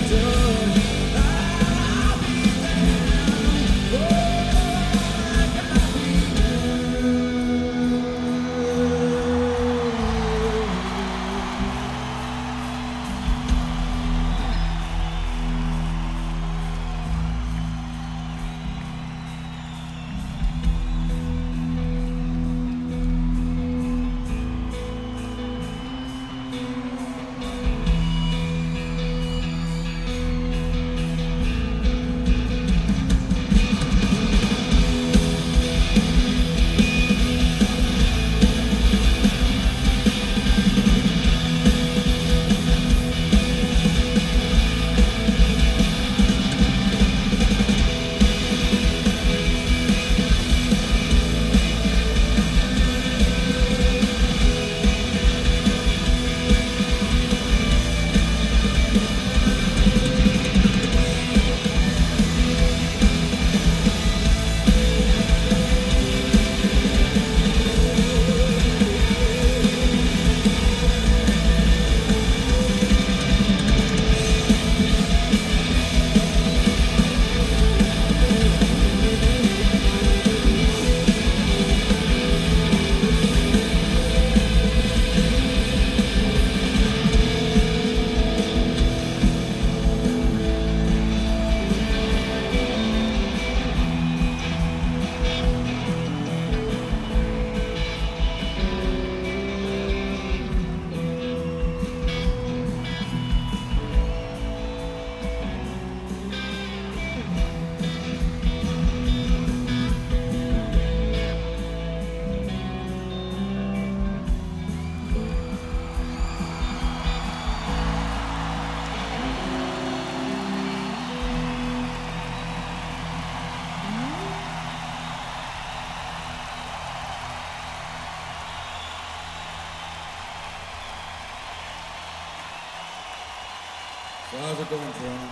So how's it going, Toronto?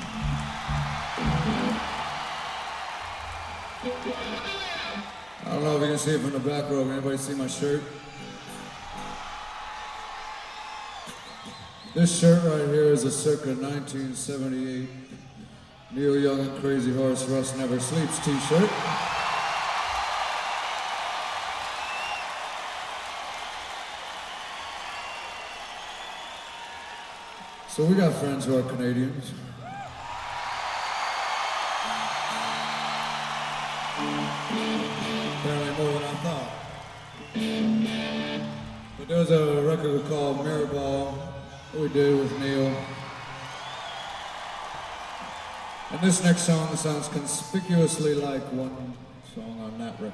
I don't know if you can see it from the back row. Can anybody see my shirt? This shirt right here is a circa 1978 Neil Young and Crazy Horse Russ Never Sleeps t-shirt. So we got friends who are Canadians. Apparently more than I thought. But there's a record called Mirrorball that we did with Neil. And this next song sounds conspicuously like one song on that record.